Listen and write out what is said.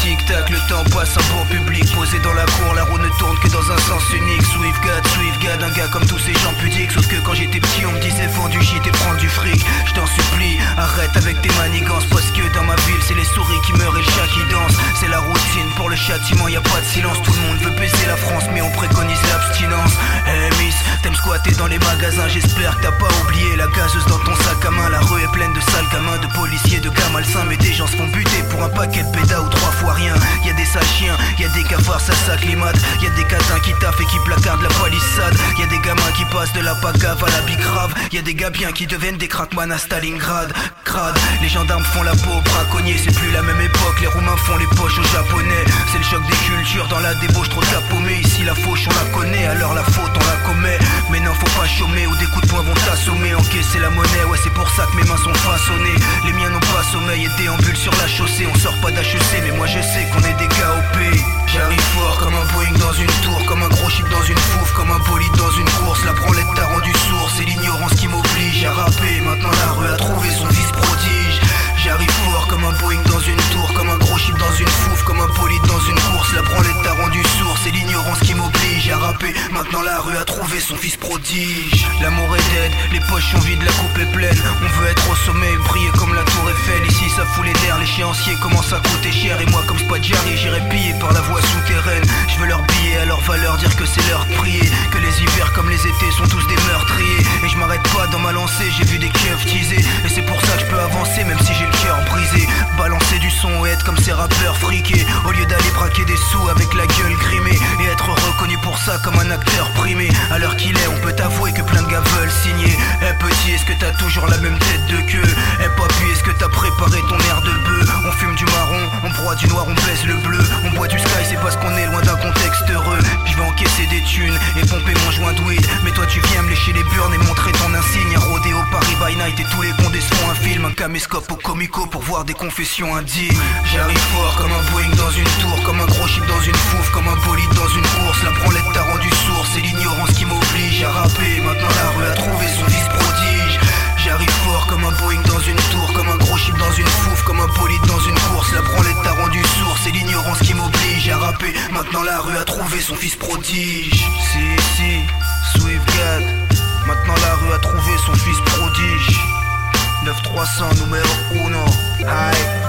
tic-tac, le temps passe en bon public. Posé dans la cour, la roue ne tourne que dans un sens unique. Swift-gad, un gars comme tous ces gens pudiques. Sauf que quand j'étais petit on me disait vends du shit et prends du fric. Je t'en supplie, arrête avec tes manigances. Parce que dans ma ville c'est les souris qui meurent et le chat qui danse. C'est la routine, pour le châtiment y a pas de silence. Tout le monde veut baiser la France mais on préconise l'abstinence. Hey miss, t'aimes squatter dans les magasins. J'espère que t'as pas oublié la gazeuse dans ton sac à main. La rue est pleine de sales gamins, de policiers, de gars malsains. Mais des gens se font buter pour un paquet de pédas ou 3 fois rien. Y'a des sales chiens, y'a des cafards, ça s'acclimate. Y'a des catins qui taffent et qui placardent la palissade. Y'a des gamins qui passent de la pagave à la bicrave. Y'a des gars bien qui deviennent des crackman à Stalingrad. Crade, les gendarmes font la peau aux braconniers. C'est plus la même époque, les roumains font les poches aux japonais. C'est le choc des cultures dans la débauche, trop de la paumée. Ici la fauche on la connaît, alors la faute on la commet. Mais non faut pas chômer ou des coups de poing vont t'assommer. Encaisser la monnaie, ouais c'est pour ça que mes mains sont façonnées. Les miens n'ont pas sommeil et déambulent sur la chaussée. On sort pas d'HEC mais moi je sais qu'on est des KOP. J'arrive fort comme un Boeing dans une tour, comme un gros chip dans une fouf, comme un bolide dans une course. La branlette t'a rendu sourd, c'est l'ignorance qui m'oblige à rapper. Maintenant la rue a trouvé son fils prodige. J'arrive fort comme un Boeing dans une tour, comme un gros chip dans une fouf, comme un bolide dans une course. La branlette t'a rendu sourd, c'est l'ignorance qui m'oblige à rapper. Maintenant la rue a trouvé son fils prodige. L'amour est dead, les poches sont vides, la coupe est pleine. On veut être au sommet et briller comme la tour Eiffel. Ici ça fout les nerfs, l'échéancier commence à coûter cher. Et moi comme Spadjari j'irai piller par la voie souterraine. Je veux leur biller à leur valeur, dire que c'est l'heure de prier. Que les hivers comme les étés sont tous des meurtriers. Et je m'arrête pas dans ma lancée, j'ai vu des keufs teaser. Et c'est pour ça que je peux avancer même si j'ai le cœur brisé. Balancer du son et être comme ces rappeurs friqués. Au lieu d'aller braquer des sous avec la gueule grimée. Et être reconnu pour ça comme un acteur primé. À l'heure qu'il est on peut t'avouer que plein de gars veulent signer. Eh petit est-ce que t'as toujours la même tête de queue? Eh papy est-ce que t'as préparé ton air de bœuf? On fume du marron, on broie du noir, on baise le bleu. On boit du sky c'est parce qu'on est loin d'un contexte heureux. Je vais encaisser des thunes et pomper mon joint de weed. Mais toi tu viens me lécher les burnes et montrer ton insigne. Un rodéo Paris by night et tous les bondés se font un film. Un caméscope au comico pour voir des confessions indignes. J'arrive fort comme un Boeing dans une tour, comme un gros chip dans une fouf, comme un bolide dans une course. La branlette t'a rendu sourd, c'est l'ignorance qui m'oblige à rapper. Maintenant la rue a trouvé son fils prodige. J'arrive fort comme un Boeing dans une tour, comme un gros chip dans une fouf, comme un bolide dans une course. La branlette t'a rendu sourd, c'est l'ignorance qui m'oblige à rapper. Maintenant la rue a trouvé son fils prodige. Si, Swift-gad. Maintenant la rue a trouvé son fils prodige. 9300 numéro 1. Aïe.